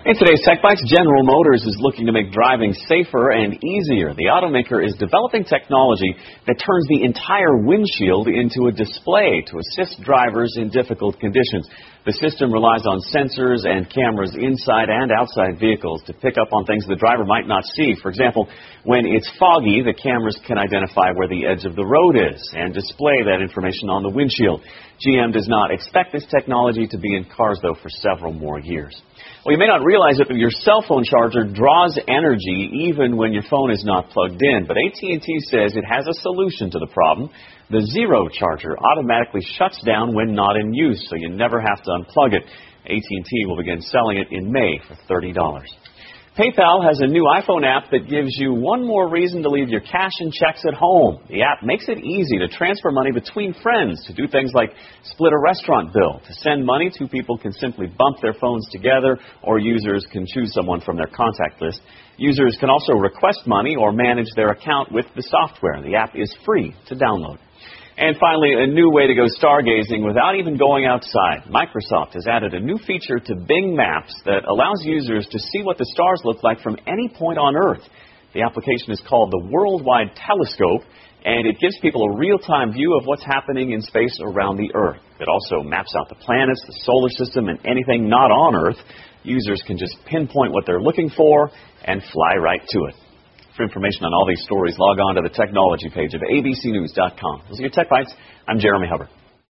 In today's Tech Bites, General Motors is looking to make driving safer and easier. The automaker is developing technology that turns the entire windshield into a display to assist drivers in difficult conditions. The system relies on sensors and cameras inside and outside vehicles to pick up on things the driver might not see. For example, when it's foggy, the cameras can identify where the edge of the road is and display that information on the windshield. GM does not expect this technology to be in cars, though, for several more years. Well, you may not realize it, but your cell phone charger draws energy even when your phone is not plugged in. But AT&T says it has a solution to the problem. The Zero charger automatically shuts down when not in use, so you never have to unplug it. AT&T will begin selling it in May for $30. PayPal has a new iPhone app that gives you one more reason to leave your cash and checks at home. The app makes it easy to transfer money between friends, to do things like split a restaurant bill. To send money, two people can simply bump their phones together, or users can choose someone from their contact list. Users can also request money or manage their account with the software. The app is free to download. And finally, a new way to go stargazing without even going outside. Microsoft has added a new feature to Bing Maps that allows users to see what the stars look like from any point on Earth. The application is called the Worldwide Telescope, and it gives people a real-time view of what's happening in space around the Earth. It also maps out the planets, the solar system, and anything not on Earth. Users can just pinpoint what they're looking for and fly right to it. For information on all these stories, log on to the technology page of abcnews.com. Those are your Tech Bites. I'm Jeremy Hubbard.